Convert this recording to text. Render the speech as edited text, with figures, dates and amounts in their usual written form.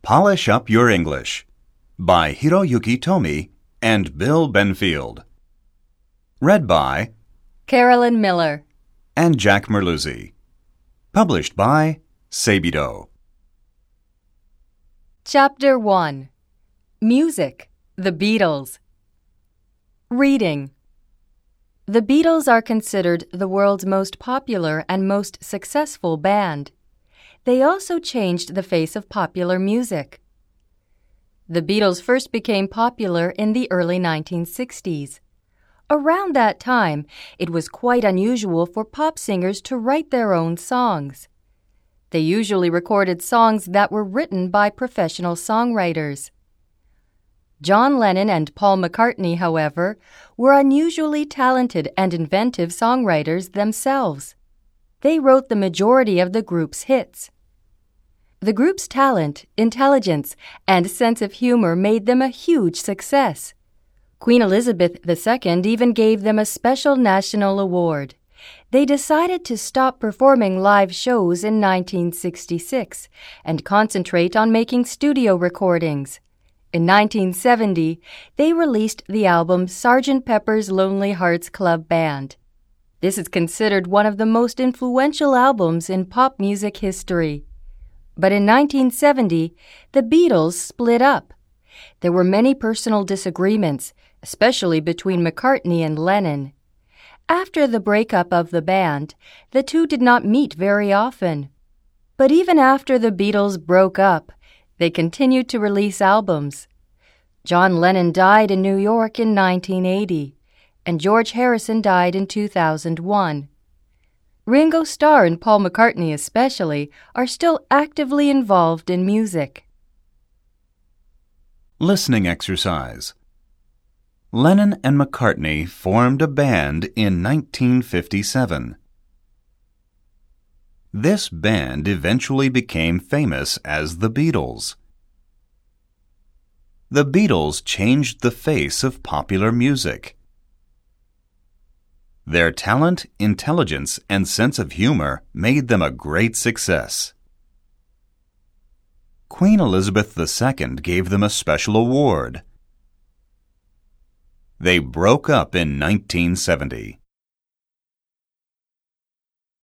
Polish Up Your English by Hiroyuki Tomi and Bill Benfield. Read by Carolyn Miller and Jack Merluzzi. Published by Seibido. Chapter 1 Music, The Beatles. Reading. The Beatles are considered the world's most popular and most successful band. They also changed the face of popular music. The Beatles first became popular in the early 1960s. Around that time, it was quite unusual for pop singers to write their own songs. They usually recorded songs that were written by professional songwriters. John Lennon and Paul McCartney, however, were unusually talented and inventive songwriters themselves. They wrote the majority of the group's hits. The group's talent, intelligence, and sense of humor made them a huge success. Queen Elizabeth II even gave them a special national award. They decided to stop performing live shows in 1966 and concentrate on making studio recordings. In 1970, they released the album Sgt. Pepper's Lonely Hearts Club Band. This is considered one of the most influential albums in pop music history. But in 1970, the Beatles split up. There were many personal disagreements, especially between McCartney and Lennon. After the breakup of the band, the two did not meet very often. But even after the Beatles broke up, they continued to release albums. John Lennon died in New York in 1980, and George Harrison died in 2001. Ringo Starr and Paul McCartney especially are still actively involved in music. Listening exercise. Lennon and McCartney formed a band in 1957. This band eventually became famous as the Beatles. The Beatles changed the face of popular music. Their talent, intelligence, and sense of humor made them a great success. Queen Elizabeth II gave them a special award. They broke up in 1970.